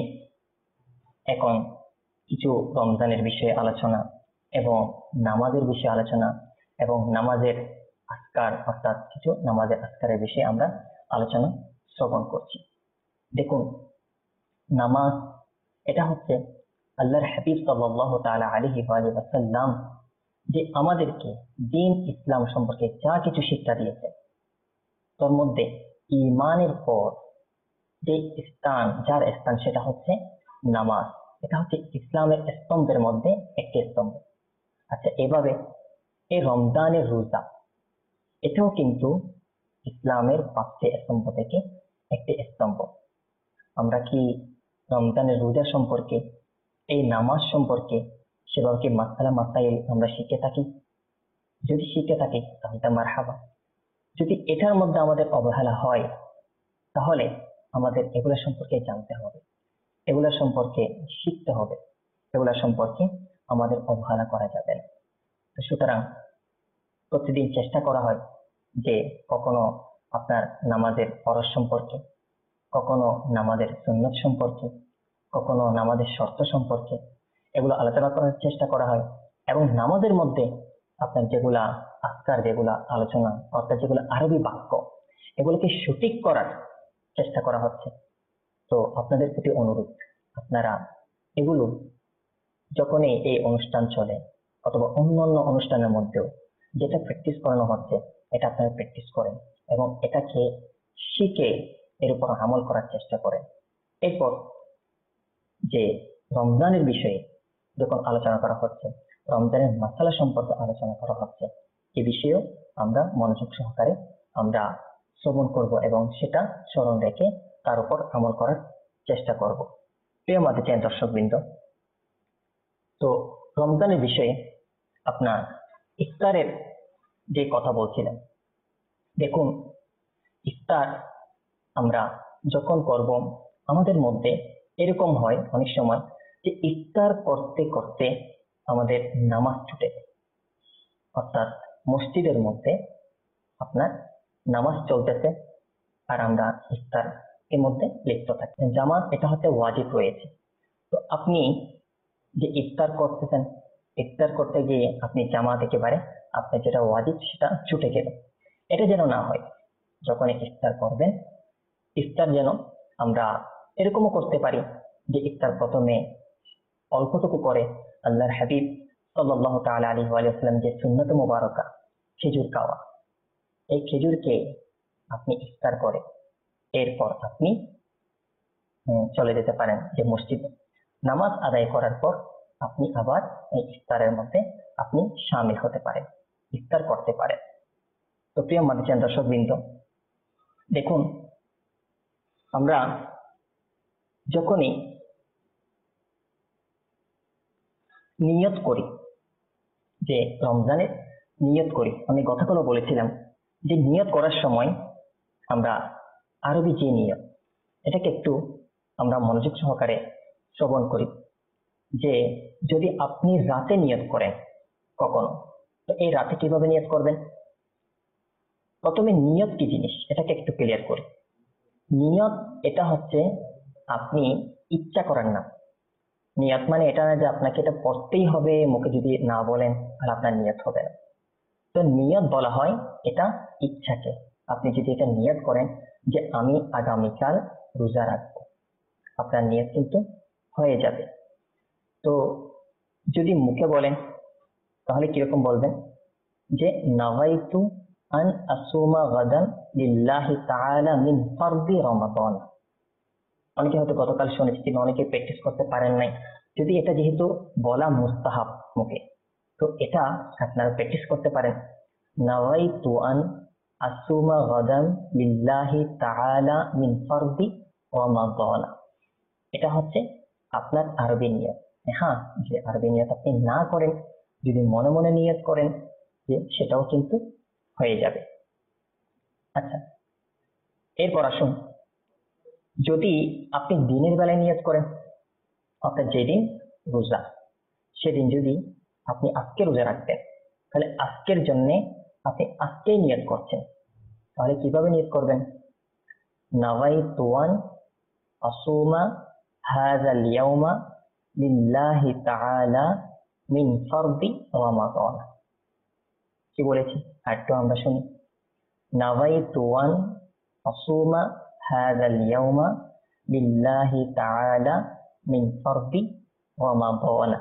এখন কিছু রমজানের বিষয়ে আলোচনা এবং নামাজের বিষয়ে আলোচনা এবং নামাজের আজকার অর্থাৎ কিছু নামাজের আজকারের বিষয়ে আমরা আলোচনা শ্রবণ করছি। দেখুন, নামাজ এটা হচ্ছে আল্লাহর হাবিব সাল্লাল্লাহু তাআলা আলাইহি ওয়া আলিহি ওয়াসাল্লাম যে আমাদেরকে দ্বীন ইসলাম সম্পর্কে যা কিছু শিক্ষা দিয়েছে তার মধ্যে ঈমানের পর যে যার স্থান সেটা হচ্ছে নামাজ। এটা হচ্ছে ইসলামের স্তম্ভের মধ্যে একটি স্তম্ভ। আচ্ছা, এভাবে এই রমজানের রোজা এটাও কিন্তু ইসলামের 5টি স্তম্ভ থেকে একটি স্তম্ভ। আমরা কি রমজানের রোজা সম্পর্কে, এই নামাজ সম্পর্কে সেভাবে কি মাসালা মাসাইল আমরা শিখে থাকি? যদি শিখে থাকি তাহলে মারহাবা। যদি এটার মধ্যে আমাদের অবহেলা হয় তাহলে আমাদের এগুলা সম্পর্কে জানতে হবে, এগুলা সম্পর্কে শিখতে হবে, এগুলা সম্পর্কে আমাদের অবহেলা করা যাবে না। সুতরাং প্রতিদিন চেষ্টা করা হয় যে কখনো আপনার নামাজের ফরজ সম্পর্কে, কখনো নামাজের সুন্নত সম্পর্কে, কখনো নামাজের শর্ত সম্পর্কে এগুলো আলোচনা করার চেষ্টা করা হয়। এবং নামাজের মধ্যে আপনার যেগুলা আজকার, যেগুলা আলোচনা অর্থাৎ যেগুলো আরবি বাক্য, এগুলোকে সঠিক করার চেষ্টা করা হচ্ছে। তো আপনাদের প্রতি অনুরোধ, আপনারা এগুলো যখনই এই অনুষ্ঠান চলে অথবা অন্যান্য অনুষ্ঠানের মধ্যেও যেটা প্র্যাকটিস করানো হচ্ছে এটা আপনারা প্র্যাকটিস করেন এবং এটাকে শিখে এর উপর আমল করার চেষ্টা করেন। এরপর যে রমজানের বিষয়ে যখন আলোচনা করা হচ্ছে, রমজানের মাসালা সম্পর্কে আলোচনা করা হচ্ছে, এ বিষয়েও আমরা মনোযোগ সহকারে আমরা শ্রবণ করব এবং সেটা স্মরণ রেখে তার উপর আমল করার চেষ্টা করব। প্রিয় মাদ্রাসার দর্শকবৃন্দ, তো রমজানের বিষয়ে আপনার ইফতারের যে কথা বলছিলেন, দেখুন ইফতার আমরা যখন করব আমাদের মধ্যে এরকম হয় অনেক সময় যে ইফতার করতে করতে আমাদের নামাজ ছুটে যায়, অর্থাৎ মসজিদের মধ্যে আপনার নামাজ চলতেছে আর আমরা ইফতার এর মধ্যে লিপ্ত থাকে। জামাত এটা হচ্ছে ওয়াজিব রয়েছে। তো আপনি যে ইফতার করতেছেন, ইফতার করতে গিয়ে আপনি জামাত একেবারে আপনি যেটা ওয়াজিব সেটা ছুটে গেল, এটা যেন না হয়। যখন ইফতার করবেন, ইফতার যেন আমরা এরকমও করতে পারি যে ইফতার প্রথমে অল্পটুকু করে আল্লাহর হাবিব সাল্লাল্লাহু তাআলা আলাইহি ওয়া সাল্লাম যে সুন্নত মুবারাকা খেজুর খাওয়া, এই খেজুরকে আপনি ইফতার করে এরপর আপনি চলে যেতে পারেন যে মসজিদে। নামাজ আদায় করার পর আপনি আবার এই ইফতারের মধ্যে আপনি শামিল হতে পারেন, ইফতার করতে পারেন। তো প্রিয় মাদিজান দর্শকবৃন্দ, দেখুন আমরা যখনই নিয়ত করি, যে রমজানের নিয়ত করি, আমি গতকালও বলেছিলাম যে নিয়ত করার সময় আমরা আরবি যে নিয়ত, এটাকে একটু আমরা মনোযোগ সহকারে শ্রবণ করি। যে যদি আপনি রাতে নিয়ত করেন কখনো, তো এই রাতে কিভাবে নিয়ত করবেন? প্রথমে নিয়ত কি জিনিস এটাকে একটু ক্লিয়ার করি। নিয়ত এটা হচ্ছে আপনি ইচ্ছা করেন না। নিয়ত মানে এটা না যে আপনাকে এটা পড়তেই হবে, মুখে যদি না বলেন তাহলে আপনার নিয়ত হবে না। তো নিয়ত বলা হয় এটা ইচ্ছাকে। আপনি যদি এটা নিয়ত করেন যে আমি আগামীকাল রোজা রাখবো, আপনার নিয়ত কিন্তু হয়ে যাবে। তো যদি মুখে বলেন তাহলে কিরকম বলবেন? যে নাওয়াইতু আন আসুমা গাদান লিল্লাহি তাআলা মিন ফারদি রমাদান। অনেকে হয়তো গতকাল শুনেছি, কিন্তু অনেকে প্র্যাকটিস করতে পারেন নাই। যদি এটা যেহেতু বলা মুস্তাহাব মুখে, তো এটা আপনারা প্র্যাকটিস করতে পারেন। নাওয়াইতু আন আসুমা গাদান লিল্লাহি তাআলা মিন ফারদি রমাদান, এটা হচ্ছে আপনার আরবি নিয়ত। হ্যাঁ, যে আরবি নিয়ত আপনি না করেন, যদি মনে মনে নিয়ত করেন যে সেটাও কিন্তু হয়ে যাবে। আচ্ছা, এরপর আসুন, যদি আপনি দিনের বেলায় নিয়ত করেন, অর্থাৎ যেদিন রোজা সেদিন যদি আপনি আজকে রোজা রাখতেন, তাহলে আজকের জন্য আপনি আজকেই নিয়ত করছেন, তাহলে কিভাবে নিয়ত করবেন? নাওয়াইতু আন আসুমা হাযাল ইয়াউমা লিল্লাহি তাআলা মিন ফারদি রমাদান। কি বলেছি আরেকটু আমরা শুনি। নাওয়াইতু আন আসুমা হাযাল ইয়াউমা লিল্লাহি তাআলা মিন ফারদি রমাদান।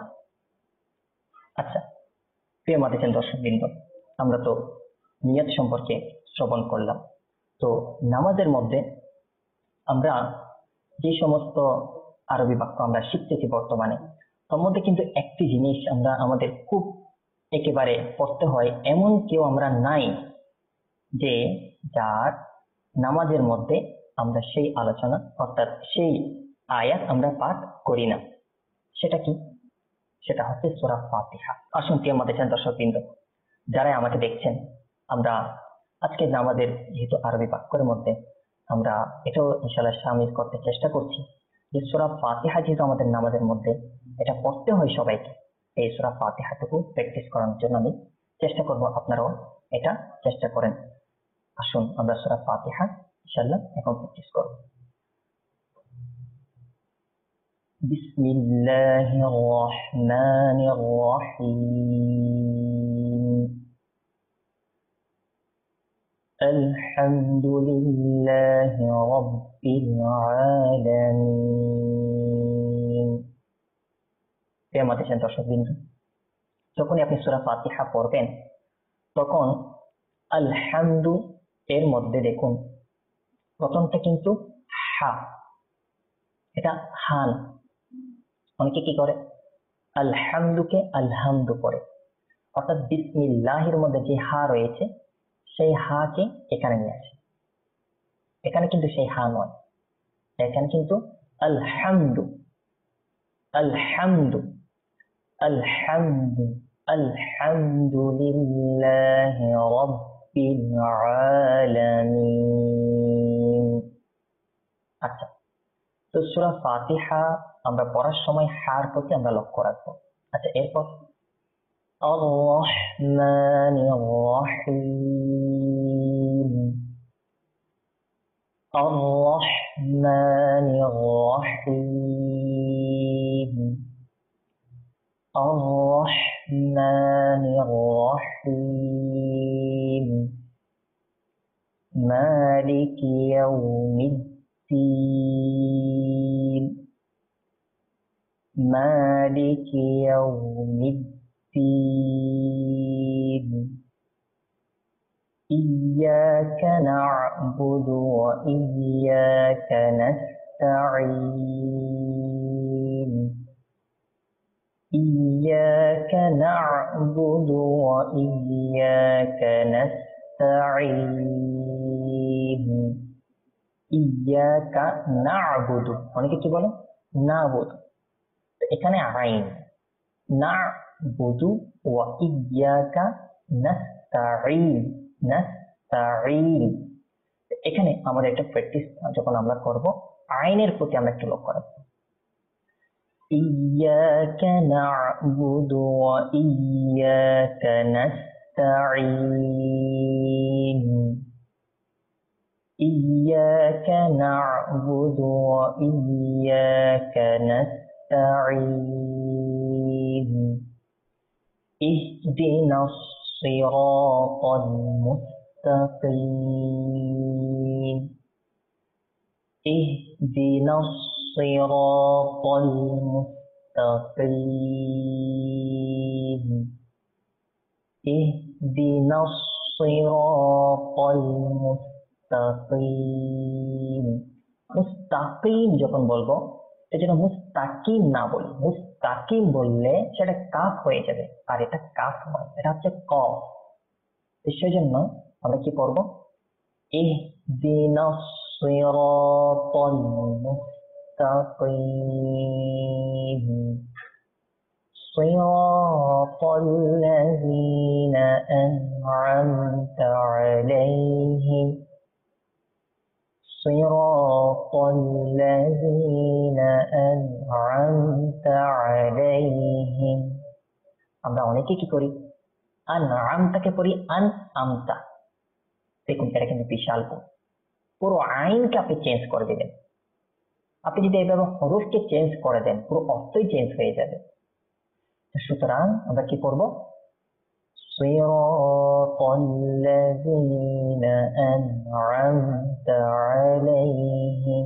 আচ্ছা, প্রিয় মাদিজান দর্শকবৃন্দ, আমরা তো নিয়ত সম্পর্কে শ্রবণ করলাম। তো নামাজের মধ্যে আমরা যে সমস্ত আরবি বাক্য আমরা শিখতেছি বর্তমানে, তার মধ্যে কিন্তু একটি জিনিস আমরা আমাদের খুব একেবারে পড়তে হয়, এমন কেউ আমরা নাই যে যার নামাজের মধ্যে আমরা সেই আলোচনা অর্থাৎ সেই আয়াত আমরা পাঠ করি না। সেটা কি? সেটা হচ্ছে সূরা ফাতিহা। আসুন প্রিয় মাদিজান দর্শকবৃন্দ, যারা আমাকে দেখছেন, আমরা আজকে নামাজের যেহেতু আরবি বাক্যের মধ্যে আমরা এটাও ইনশাআল্লাহ শামিল করতে চেষ্টা করছি যে সূরা ফাতিহা যেহেতু আমাদের নামাজের মধ্যে এটা পড়তে হয় সবাইকে, এই সূরা ফাতিহাটুকু প্র্যাকটিস করার জন্য আমি চেষ্টা করব, আপনারাও এটা চেষ্টা করেন। আসুন আমরা সূরা ফাতিহা ইনশাআল্লাহ এখন প্র্যাকটিস করব। বিসমিল্লাহির রহমানির রহিম। আলহামদুলিল্লাহি রাব্বিল আলামিন। প্রিয় মাদিজান দর্শকবৃন্দ, যখনই আপনি সূরা ফাতিহা পড়বেন তখন আলহামদু এর মধ্যে দেখুন প্রথমটা কিন্তু হা, এটা হান। অনেকে কি করে আলহামদুকে আলহামদু করে, অর্থাৎ বিসমিল্লাহির মধ্যে যে হা রয়েছে সেই হাকে এখানে নিয়ে আসে। এখানে কিন্তু সেই হা নয়, এখানে কিন্তু আলহামদু আলহামদু আলহামদু আলহামদুলিল্লাহি রাব্বিল আলামিন। আচ্ছা, তো সূরা ফাতিহা আমরা পড়ার সময় হার প্রতি আমরা লক্ষ্য রাখবো। আচ্ছা, এরপর আর রহমানির রহিম। الرحمن الرحيم الرحمن الرحيم مالك يوم الدين مالك يوم الدين إياك نعبد وإياك نستعين إياك نعبد وإياك نستعين إياك نعبد অনেকে কি বলে নাবুদ, এখানে আইন নাবুদু ওয়া ইয়াকা নাস্তাঈন নাস্তাঈন। এখানে আমাদের একটা প্র্যাকটিস যখন আমরা করব আইনের প্রতি আমরা একটু লক্ষ্য রাখবো। ইয়াকা না'বুদু ওয়া ইয়াকা নাস্তাঈন ইয়াকা না'বুদু ওয়া ইয়াকা নাস্তাঈন ইহদিনাস সিরাতাল মুস্তাকিম ইহদিনাস সিরাতাল মুস্তাকিম ইহদিনাস সিরাতাল মুস্তাকিম। মুস্তাকিম যখন বলবো সেটা মুস্তাকিম না বলি, মুস্তাকিম বললে সেটা কাফ হয়ে যাবে, আর এটা কাফ নয়, এটা হচ্ছে কফ। সেজন্য আমরা কি করবো ইহদিনাস সিরাতাল মুস্তাকিম সিরাতাল লাযীনা আন'আমতা আলাইহিম সিরাতাল লাযীনা আন'আমতা আলাইহিম। আমরা অনেকে কি করি আন'আমতাকে পড়ি আন'আমতা। দেখুন এটা কিন্তু বিশাল ভুল, পুরো আইনকে আপনি চেঞ্জ করে দিবেন। আপনি যদি এইভাবে হরফকে চেঞ্জ করে দেন পুরো অর্থই চেঞ্জ হয়ে যাবে। সুতরাং আমরা কি করব সিরাতাল লাযীনা আন'আমতা আলাইহিম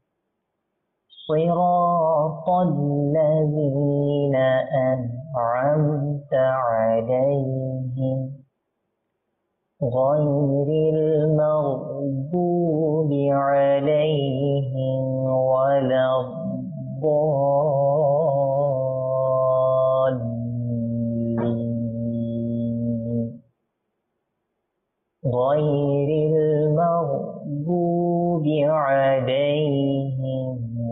সিরাতাল লাযীনা আন'আমতা আলাইহিম গায়রিল মাগদুবি আলাইহিম ওয়ালাদ-দাল্লিন গায়রিল মাগদুবি আলাইহিম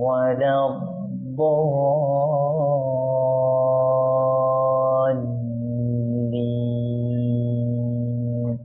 ওয়ালাদ-দাল্লিন।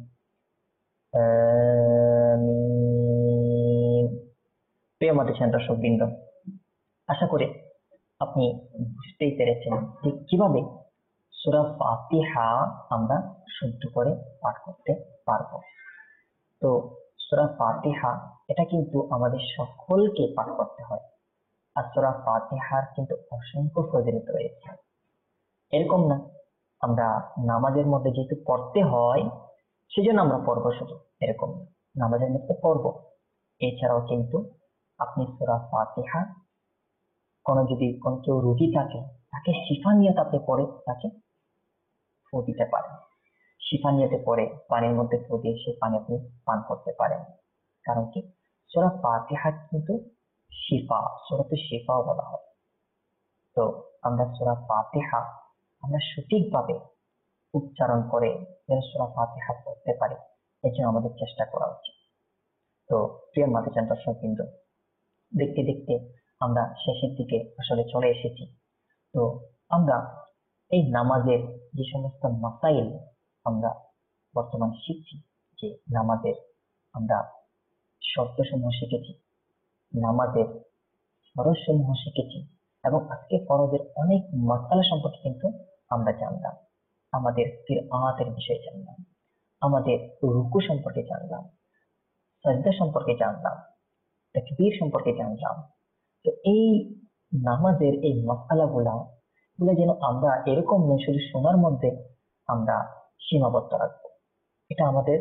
আমিন। প্রিয় মাতৃ দর্শকবৃন্দ, আশা করি আপনি বুঝতেই পেরেছেন যে কিভাবে সূরা ফাতিহা আমরা শুদ্ধ করে পাঠ করতে পারবো। তো সূরা ফাতিহা এটা কিন্তু আমাদের সকলকে পাঠ করতে হয়, আর সূরা ফাতিহার কিন্তু অসংখ্য ফজিলত রয়েছে। এরকম না আমরা নামাজের মধ্যে যেহেতু পড়তে হয় সেজন্য আমরা পড়বো শুধু, এরকম না, নামাজের মধ্যে পড়বো। এছাড়াও কিন্তু আপনি সূরা ফাতিহা যদি কেউ রোগী থাকে তাকে শিফা নিয়ত আপনি পড়ে তাকে ফু দিতে পারেন, শিফা নিয়তে পড়ে পানির মধ্যে ফু দিয়ে সেই পানি আপনি পান করতে পারেন। কারণ কি সূরা ফাতিহা কিন্তু শিফা, সূরাতে শিফাও বলা হয়। তো আমরা সূরা ফাতিহা আমরা সঠিকভাবে উচ্চারণ করে যেন সূরা ফাতিহা পড়তে পারি, এর জন্য আমাদের চেষ্টা করা উচিত। তো প্রিয় মাতৃ দর্শকবৃন্দ, দেখতে দেখতে আমরা শেষের দিকে আসলে চলে এসেছি। তো আমরা এই নামাজের যে সমস্ত মাসাইল আমরা বর্তমান শিখছি, যে নামাজের আমরা শর্তসমূহ শিখেছি, নামাজের ফরজসমূহ শিখেছি, এবং আজকে ফরজের অনেক মাসালা সম্পর্কে কিন্তু আমরা জানলাম। আমাদের কিরাতের বিষয়ে জানলাম, আমাদের রুকু সম্পর্কে জানলাম, সাজদা সম্পর্কে জানলাম, তাকবীর সম্পর্কে জানলাম। তো এই নামাজের এই মাসআলাগুলা এগুলো যেন আমরা এরকম নয় শুধু শোনার মধ্যে আমরা সীমাবদ্ধ রাখবো। এটা আমাদের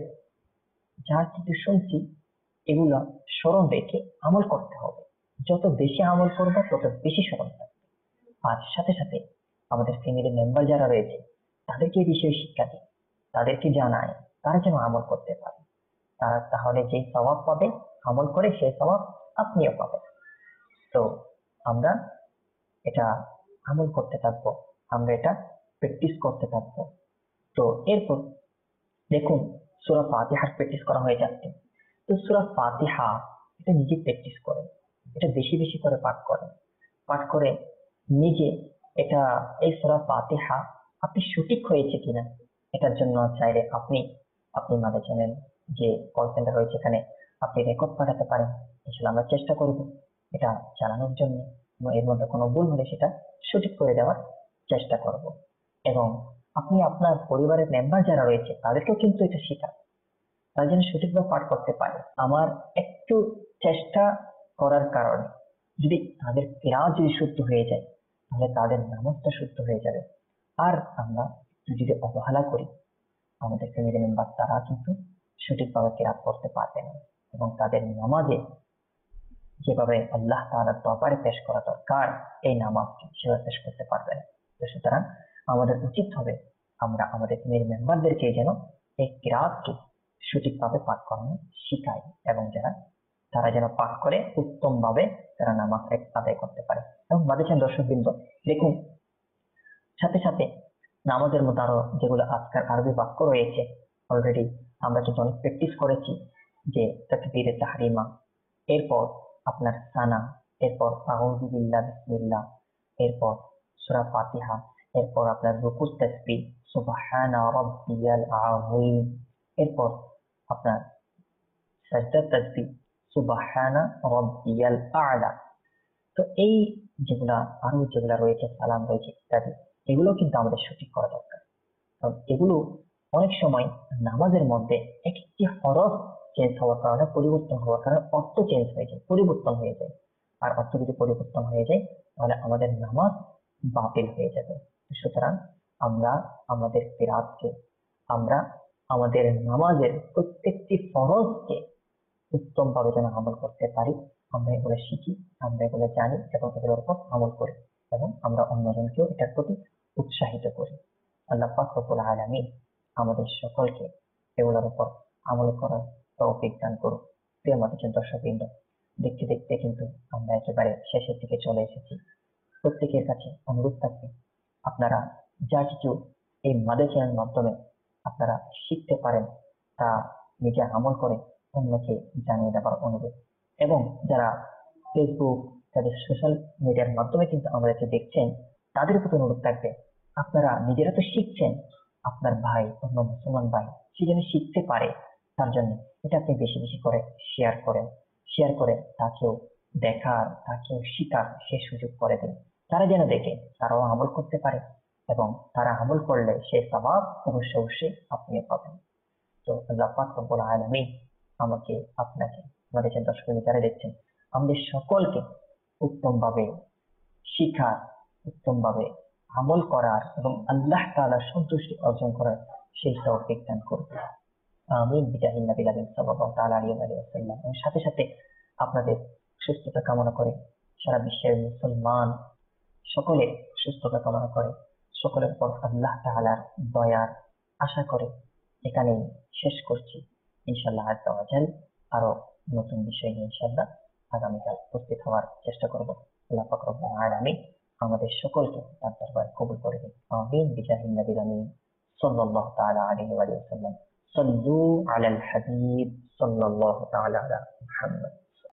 যা কিছু শুনছি এগুলা স্মরণ রেখে আমল করতে হবে। যত বেশি আমল করবো তত বেশি স্মরণ থাকবে। আর সাথে সাথে আমাদের ফ্যামিলি মেম্বার যারা রয়েছে তাদেরকে এই বিষয়ে শিক্ষা দিই, তাদেরকে জানায়, তারা যেন আমল করতে পারে। তারা তাহলে যে সওয়াব পাবে, আমল করে সেই সওয়াব আপনিও পাবেন। তো আমরা এটা আমল করতে থাকবো, আমরা এটা প্র্যাকটিস করতে থাকবো। তো এরপর দেখুন, সূরা ফাতিহার প্র্যাকটিস করা হয়ে যাচ্ছে। তো সূরা ফাতিহা এটা নিজে প্র্যাকটিস করেন, এটা বেশি বেশি করে পাঠ করে নিজে এটা এই সূরা ফাতিহা আপনি সঠিক হয়েছে কিনা এটার জন্য চাইলে আপনি আপনি আমাদের চ্যানেল যে কল সেন্টার রয়েছে এখানে আপনি রেকর্ড পাঠাতে পারেন। আসলে আমরা চেষ্টা করব এটা চালানোর জন্য, এবং এর মধ্যে কোনো ভুল হলে সেটা সঠিক করে দেওয়ার চেষ্টা করব। এবং আপনি আপনার পরিবারের মেম্বার যারা রয়েছে তাদেরকেও কিন্তু এটা শেখান, তারা যেন সঠিকভাবে পাঠ করতে পারে। আমার একটু চেষ্টা করার কারণে যদি তাদের কেরাত যদি শুদ্ধ হয়ে যায় তাহলে তাদের নামাজটা শুদ্ধ হয়ে যাবে। আর আমরা যদি অবহেলা করি আমাদের ফ্যামিলি মেম্বার তারা কিন্তু সঠিকভাবে কেরাত করতে পারবে না, এবং তাদের নামাজে যেভাবে আল্লাহ তাআলার দরবারে পেশ করা দরকার এই নামাজকে সেভাবে পেশ করতে পারবে না। তো সুতরাং আমাদের উচিত হবে আমরা আমাদের ফ্যামিলি মেম্বারদেরকে যেন এই কেরাতকে সঠিকভাবে পাঠ করানো শিখাই, এবং তারা যেন পাঠ করে উত্তম ভাবে তারা নামাজ আদায় করতে পারে। এবং বাদেছেন দর্শকবৃন্দ, দেখুন সাথে সাথে নামাজের মধ্যে আরো যেগুলো আজকাল আরবি বাক্য রয়েছে অলরেডি আমরা কিন্তু অনেক প্র্যাকটিস করেছি, যে তাকবীরে তাহরিমা, এরপর আপনার সানা, এরপর আউযু বিল্লাহ বিসমিল্লাহ, এরপর সূরা ফাতিহা, এরপর আপনার রুকু তাসবিহ সুবহানা রাব্বিয়াল আযীম, এরপর আপনার সাজদা তাসবিহ সুবহানা রাব্বিয়াল আ'লা। তো এই যেগুলা রয়েছে, সালাম রয়েছে ইত্যাদি, এগুলো কিন্তু আমাদের সঠিক করা দরকার। কারণ এগুলো অনেক সময় নামাজের মধ্যে একটি হরফ চেঞ্জ হওয়ার কারণে, পরিবর্তন হওয়ার কারণে অর্থ চেঞ্জ হয়ে যায়, পরিবর্তন হয়ে যায়। আর অর্থ যদি পরিবর্তন হয়ে যায় তাহলে আমাদের নামাজ বাতিল হয়ে যাবে। সুতরাং আমরা আমাদের কিরাতকে, আমরা আমাদের নামাজের প্রত্যেকটি ফরজকে উত্তম ভাবে যেন আমল করতে পারি, আমরা এগুলো শিখি, আমরা এগুলো জানি এবং এগুলোর উপর আমল করি, এবং আমরা অন্যজনকেও এটার প্রতি উৎসাহিত করি। আল্লাহ পাক রব্বুল আলামিন আমাদের সকলকে এগুলোর উপর আমল করার তৌফিক দান করুন। প্রিয় দর্শকবৃন্দ, দেখতে দেখতে কিন্তু আমরা একেবারে শেষের দিকে চলে এসেছি। প্রত্যেকের কাছে অনুরোধ থাকবে আপনারা যা কিছু এই মাদ্রাসার মাধ্যমে আপনারা শিখতে পারেন তা নিজে আমল করে অন্যকে জানিয়ে দেওয়ার অনুরোধ। এবং যারা ফেসবুক, যাদের সোশ্যাল মিডিয়ার মাধ্যমে কিন্তু আমাদেরকে দেখছেন, তাদের প্রতি অনুরোধ থাকবে আপনারা নিজেরা তো শিখছেন, আপনার ভাই, অন্য মুসলমান ভাই সে যেন শিখতে পারে, তার জন্য এটা আপনি বেশি বেশি করে শেয়ার করে তাকেও দেখার, তাকেও শিখার সে সুযোগ করে দিন। তারা যেন দেখে, তারাও আমল করতে পারে, এবং তারা আমল করলে সে সওয়াব অবশ্যই অবশ্যই আপনিও পাবেন। তো আল্লাহ পাক রব্বুল আলামিন আমাকে, আপনাকে, আমাদের যে দর্শক যারা দেখছেন, আমাদের সকলকে উত্তম ভাবে শিখার, উত্তম ভাবে আমল করার এবং আল্লাহ তাআলার সন্তুষ্টি অর্জন করার সেই তৌফিক দান করুন। আমিন বিজাহিন নবী সাল্লাল্লাহু তাআলা আলাইহি ওয়াসাল্লাম। এবং সাথে সাথে আপনাদের সুস্থতা কামনা করে, সারা বিশ্বের মুসলমান সকলে সুস্থতা কামনা করে, সকলের পর আল্লাহ তাআলার দয়ার আশা করে এখানেই শেষ করছি। ইনশাআল্লাহ আজ্জা ওয়া জাল আরো নতুন বিষয় নিয়ে ইনশাআল্লাহ আগামীকাল উপস্থিত হওয়ার চেষ্টা করব। আল্লাহ পাক রব্বুল আলামিন আমাদের সকলকে তার দরবারে কবুল করে দিন। আমিন বিজাহিন নবীল আমিন সাল্লাল্লাহু তাআলা আলাইহি ওয়া সাল্লাম। সাল্লু আলাল হাবিব সাল্লাল্লাহু তাআলা আলা মুহাম্মদ।